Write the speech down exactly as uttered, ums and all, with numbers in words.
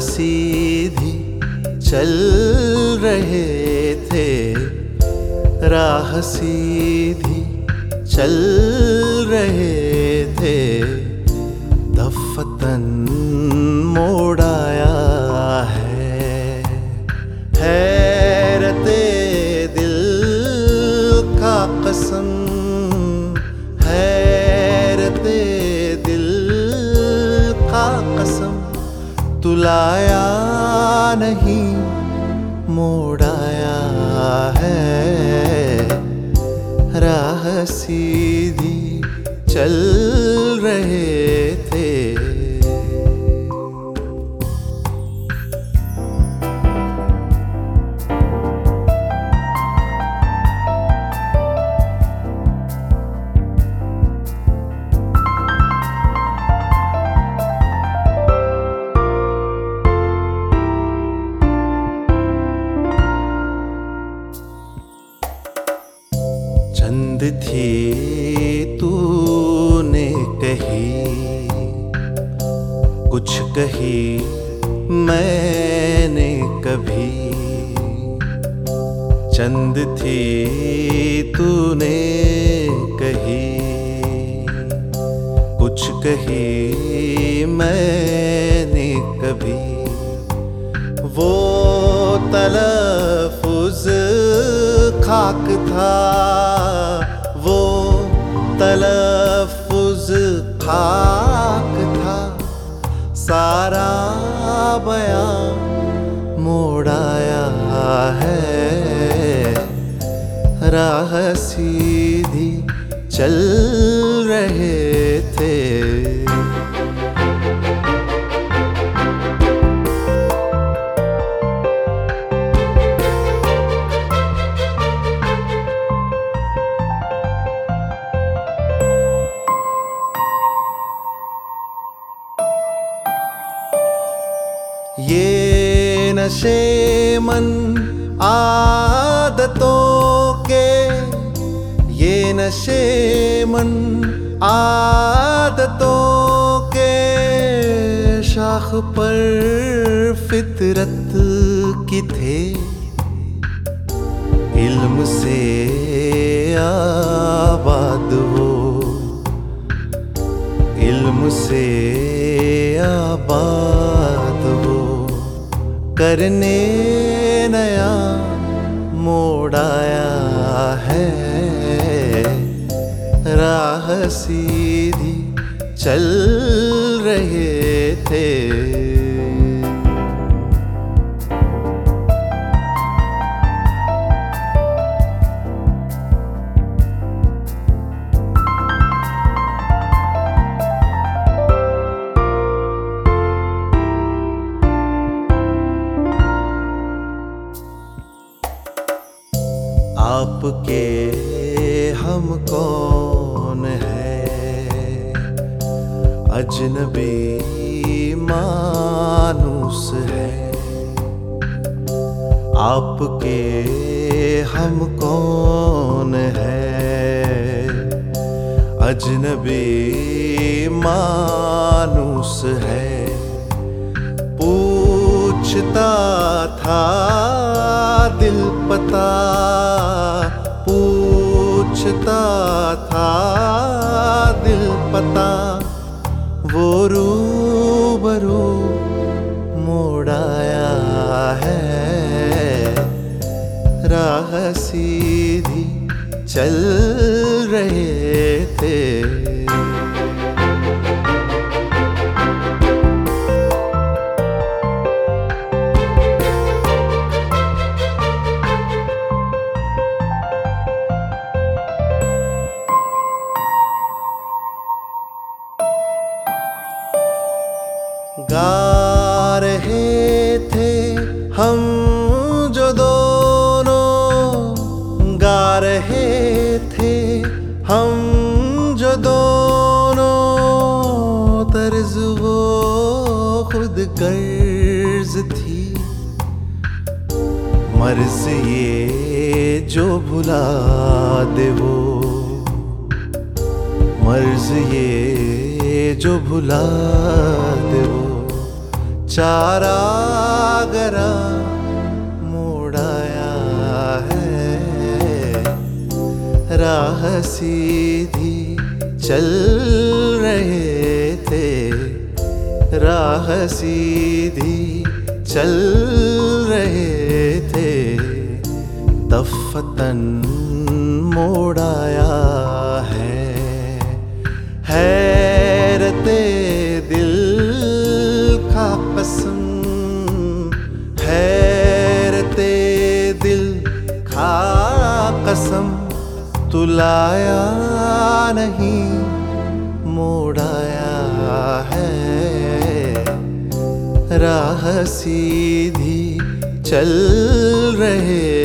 सीधी चल रहे थे, राह सीधी चल रहे थे, दफ्तन मोड़ आया है। हैरते दिल का कसम, हैरते दिल का कसम, तू लाया नहीं मोड़ आया है। राह सीधी चल रहे थे। चंद थी तूने कही, कुछ कही मैंने कभी। चंद थी तूने कही, कुछ कही मैंने कभी। वो तलफ़ुज़ खाक था, वो तलफ़ुज़ खाक था, सारा बयां मोड़ आया है। राह सीधी चल रहे थे। ये नशे मन आदतों के, ये नशे मन आदतों के, शाख पर फितरत की थे। इल्म से आबाद वो, इल्म से आबाद वो, करने नया मोड़ आया है। राह सीधी चल रहे थे। आपके हम कौन है, अजनबी मानूस है। आपके हम कौन है, अजनबी मानूस है। पूछता था दिल पता, पूछता था दिल पता, वो रूबरू मोड़ आया है। राह सीधी चल रहे थे। गा रहे थे हम जो दोनों, गा रहे थे हम जो दोनों, तर्ज वो खुद गर्ज थी। मर्ज ये जो भुला दे वो, मर्ज ये जो भुला दे वो, चारा गरा मोड़ाया है। राह सीधी चल रहे थे, राह सीधी चल रहे थे, दफतन मोड़ाया है। हैरते दिल का कसम, हैरते दिल का कसम, तुलाया नहीं मोड़ाया है। राह सीधी चल रहे